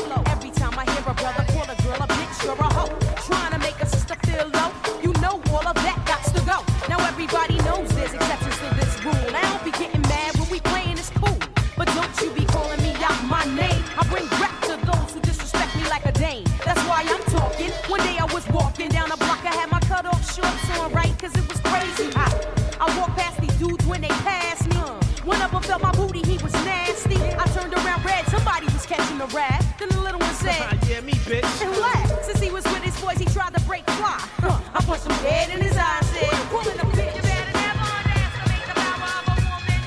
Every time I hear a brother call a girl a bitch or a hoe, trying to make a sister feel low, you know all of that got to go. Now everybody knows there's exceptions to this rule. I don't be getting mad when we playing it's cool, but don't you be calling me out my name. I bring rap to those who disrespect me like a dame. That's why I'm talking. One day I was walking down the block, I had my cut off shorts on, right? Cause it was crazy hot. I walked past these dudes when they passed me. One of them felt my booty, he was nasty. I turned around red, somebody was catching a rat. Then the little one said, yeah, me, bitch. And laughed. Since he was with his boys, he tried to break fly. I punched him dead in his eyes and said, pulling a bitch. You better never underestimate the power of a woman.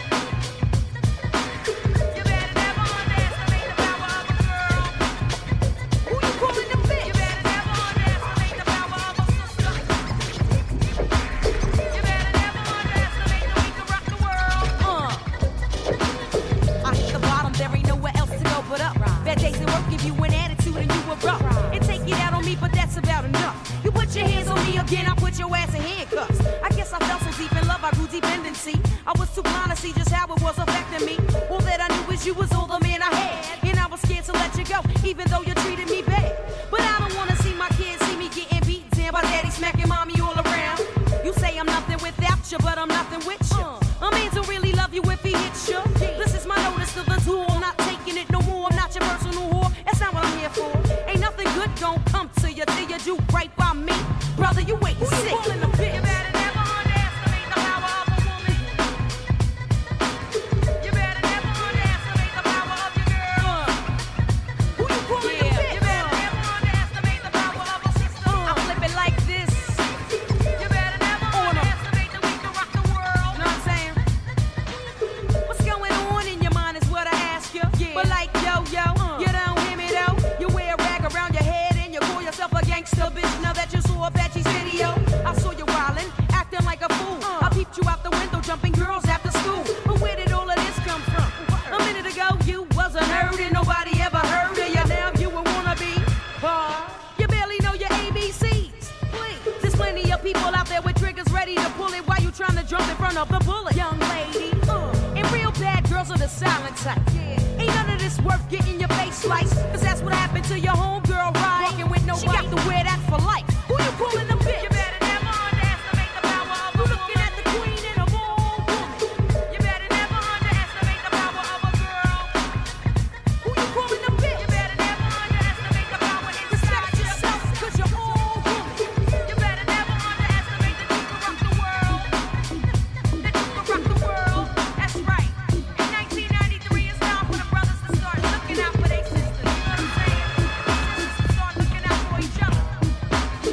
You better never underestimate the power of a girl. Who you calling a bitch? You better never underestimate the power of a sister. You better never underestimate that we can rock the world. I hit the bottom, there ain't nowhere else to go but up. Bad days at work give you an attitude and you erupt. And take it out on me, but that's about enough. You put your hands on me again, I put your ass in handcuffs. I guess I fell so deep in love, I grew dependency. I was too blind to see just how it was affecting me. All that I knew is you was all the man I had, and I was scared to let you go, even though you treated me bad. But I don't wanna see my kids see me getting beat down by daddy smacking mommy all around. You say I'm nothing without you, but I'm nothing with you. A man don't really love you if he hits you. This is my notice to the tool, I'm not taking it no more. I'm not your personal whore, that's not what I'm here for. Ain't nothing good gon' come to you till you do right by me. Brother, you wait and see. You better never underestimate the power of a woman. You better never underestimate the power of your girl. Who you calling a bitch? You better never underestimate the power of a sister. I flip it like this. You better never underestimate that we can rock the world. Know what I'm saying? What's going on in your mind is what I ask you. But like yo, you don't hear me though. You wear a rag around your head and you call yourself a gangster bitch. Now that you saw Apache's video, I saw you wildin', acting like a fool. I peeped you out the window, jumping girls after school. But where did all of this come from? A minute ago, you was a nerd and nobody ever heard of you. Now you a wannabe. You barely know your ABCs. Please. There's plenty of people out there with triggers ready to pull it while you trying to jump in front of the bullet. Young lady, and real bad girls are the silent type. Ain't none of this worth getting your face sliced. Cause that's what happened to your homegirl, right? Walking with nobody. She got to wear that for life. Who you calling a bitch? You better never underestimate the power of a woman. Looking at the queen and a bold woman. You better never underestimate the power of a girl. Who you calling a bitch? You better never underestimate the power inside yourself. Cause you're all woman. You better never underestimate that you can rock the world. That you can rock the world. That's right. In 1993, it's time for the brothers to start looking out for their sisters. You know what I'm saying? Sisters start looking out for each other.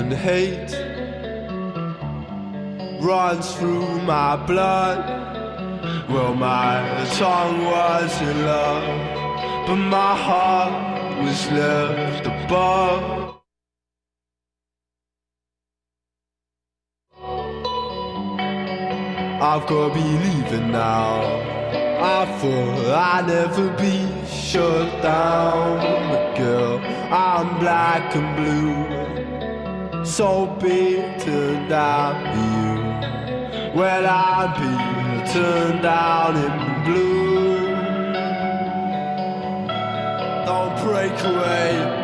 and hate runs through my blood. Well, my tongue was in love, but my heart was left above. I've got to be leaving now. I thought I'd never be shut down, but girl, I'm black and blue, so big turned down to you. Well, I'm being turned down in blue. Don't break away.